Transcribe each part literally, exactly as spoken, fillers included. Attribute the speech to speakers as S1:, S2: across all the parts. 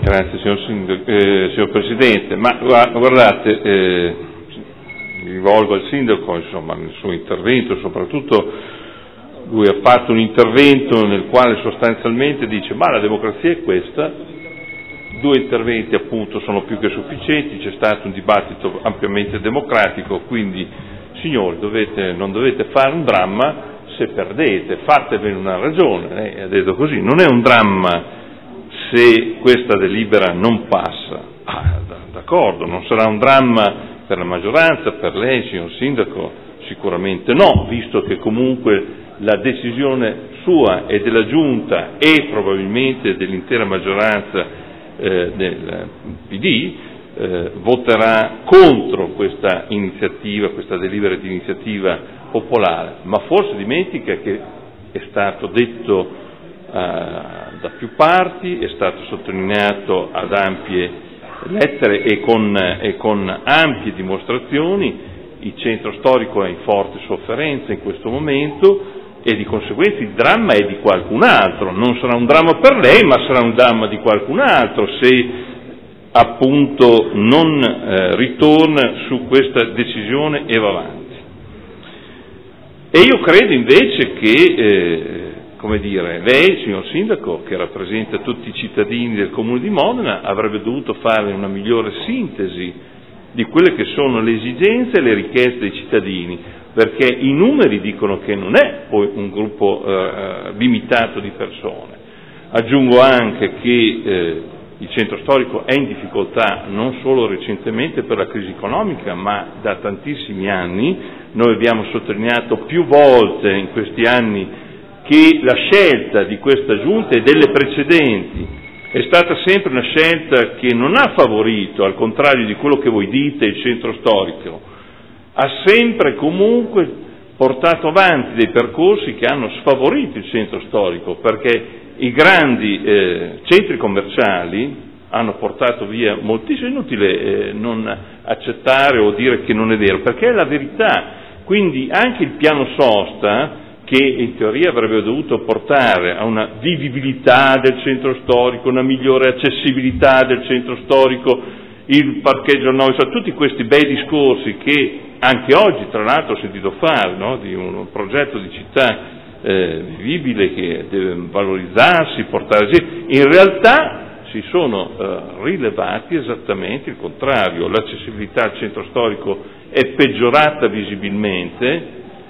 S1: Grazie signor, Sindaco, eh, signor Presidente, ma guardate, eh, mi rivolgo al Sindaco, insomma, nel suo intervento, soprattutto lui ha fatto un intervento nel quale sostanzialmente dice ma la democrazia è questa, due interventi appunto sono più che sufficienti, c'è stato un dibattito ampiamente democratico, quindi signori dovete, non dovete fare un dramma se perdete, fatevene una ragione, lei ha detto così, non è un dramma se questa delibera non passa, ah, d'accordo, non sarà un dramma per la maggioranza, per lei signor Sindaco, sicuramente no, visto che comunque la decisione sua e della Giunta e probabilmente dell'intera maggioranza eh, del P D eh, voterà contro questa iniziativa, questa delibera di iniziativa popolare, ma forse dimentica che è stato detto uh, da più parti, è stato sottolineato ad ampie lettere e con, e con ampie dimostrazioni, il centro storico è in forte sofferenza in questo momento e di conseguenza il dramma è di qualcun altro, non sarà un dramma per lei ma sarà un dramma di qualcun altro se appunto non eh, ritorna su questa decisione e va avanti. E io credo invece che, eh, come dire, lei, signor Sindaco, che rappresenta tutti i cittadini del Comune di Modena, avrebbe dovuto fare una migliore sintesi di quelle che sono le esigenze e le richieste dei cittadini, perché i numeri dicono che non è poi un gruppo eh, limitato di persone. Aggiungo anche che eh, il centro storico è in difficoltà non solo recentemente per la crisi economica, ma da tantissimi anni. Noi abbiamo sottolineato più volte in questi anni che la scelta di questa Giunta e delle precedenti è stata sempre una scelta che non ha favorito, al contrario di quello che voi dite, il centro storico, ha sempre comunque portato avanti dei percorsi che hanno sfavorito il centro storico, perché i grandi eh, centri commerciali hanno portato via moltissimo, è inutile eh, non accettare o dire che non è vero, perché è la verità. Quindi anche il piano sosta, che in teoria avrebbe dovuto portare a una vivibilità del centro storico, una migliore accessibilità del centro storico, il parcheggio nuovo, tutti questi bei discorsi che anche oggi tra l'altro ho sentito fare, no? Di un progetto di città eh, vivibile che deve valorizzarsi, portare, in realtà si sono eh, rilevati esattamente il contrario, l'accessibilità al centro storico è peggiorata visibilmente,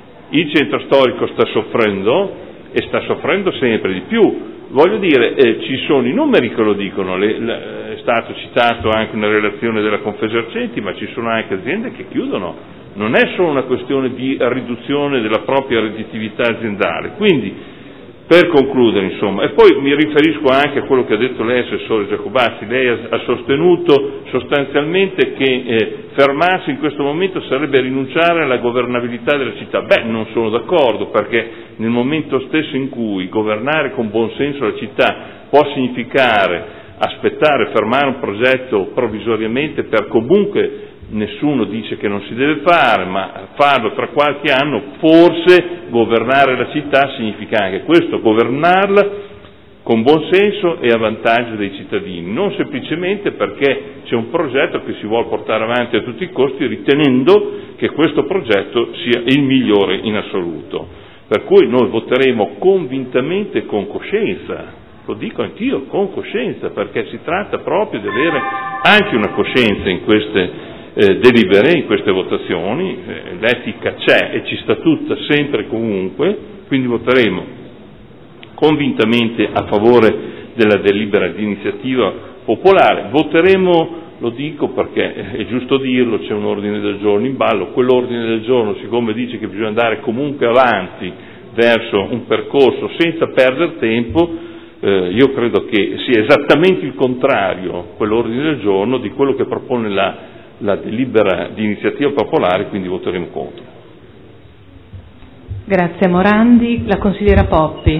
S1: il centro storico sta soffrendo e sta soffrendo sempre di più. Voglio dire, eh, ci sono i numeri che lo dicono, le, le, è stato citato anche una relazione della Confesercenti, ma ci sono anche aziende che chiudono, non è solo una questione di riduzione della propria redditività aziendale. Quindi, per concludere, insomma, e poi mi riferisco anche a quello che ha detto lei, Assessore Giacobazzi, lei ha, ha sostenuto sostanzialmente che eh, fermarsi in questo momento sarebbe rinunciare alla governabilità della città. Beh, non sono d'accordo, perché nel momento stesso in cui governare con buon senso la città può significare aspettare, fermare un progetto provvisoriamente per comunque nessuno dice che non si deve fare, ma farlo tra qualche anno, forse governare la città significa anche questo, governarla con buon senso e a vantaggio dei cittadini, non semplicemente perché c'è un progetto che si vuole portare avanti a tutti i costi ritenendo che questo progetto sia il migliore in assoluto. Per cui noi voteremo convintamente e con coscienza, lo dico anch'io, con coscienza, perché si tratta proprio di avere anche una coscienza in queste Eh, delibere, in queste votazioni, eh, l'etica c'è e ci sta tutta sempre e comunque, quindi voteremo convintamente a favore della delibera di iniziativa popolare. Voteremo, lo dico perché è giusto dirlo, c'è un ordine del giorno in ballo, quell'ordine del giorno, siccome dice che bisogna andare comunque avanti verso un percorso senza perdere tempo, eh, io credo che sia esattamente il contrario, quell'ordine del giorno, di quello che propone la la delibera di iniziativa popolare, quindi voteremo contro.
S2: Grazie Morandi. La consigliera Poppi.